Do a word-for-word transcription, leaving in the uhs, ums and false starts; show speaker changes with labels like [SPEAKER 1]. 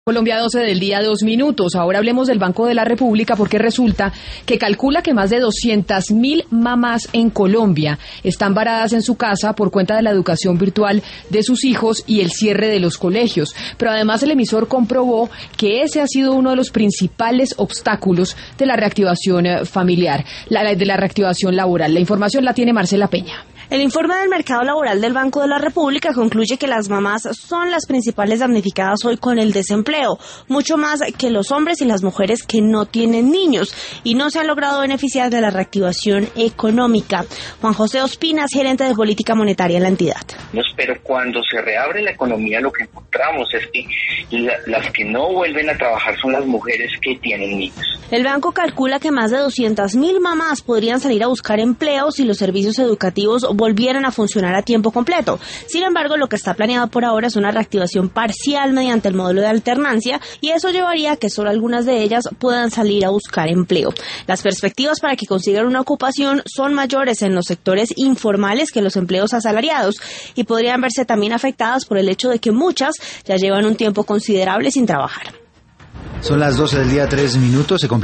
[SPEAKER 1] Colombia doce del día, dos minutos. Ahora hablemos del Banco de la República porque resulta que calcula que más de doscientas mil mamás en Colombia están varadas en su casa por cuenta de la educación virtual de sus hijos y el cierre de los colegios. Pero además el emisor comprobó que ese ha sido uno de los principales obstáculos de la reactivación familiar, la, de la reactivación laboral. La información la tiene Marcela Peña.
[SPEAKER 2] El informe del mercado laboral del Banco de la República concluye que las mamás son las principales damnificadas hoy con el desempleo, mucho más que los hombres y las mujeres que no tienen niños y no se han logrado beneficiar de la reactivación económica. Juan José Ospinas, gerente de política monetaria en la entidad.
[SPEAKER 3] Pero cuando se reabre la economía lo que encontramos es que la, las que no vuelven a trabajar son las mujeres que tienen niños.
[SPEAKER 2] El banco calcula que más de doscientas mil mamás podrían salir a buscar empleo si los servicios educativos volvieran a funcionar a tiempo completo. Sin embargo, lo que está planeado por ahora es una reactivación parcial mediante el modelo de alternancia y eso llevaría a que solo algunas de ellas puedan salir a buscar empleo. Las perspectivas para que consigan una ocupación son mayores en los sectores informales que en los empleos asalariados y podrían verse también afectadas por el hecho de que muchas ya llevan un tiempo considerable sin trabajar.
[SPEAKER 4] Son las doce del día, tres minutos. Se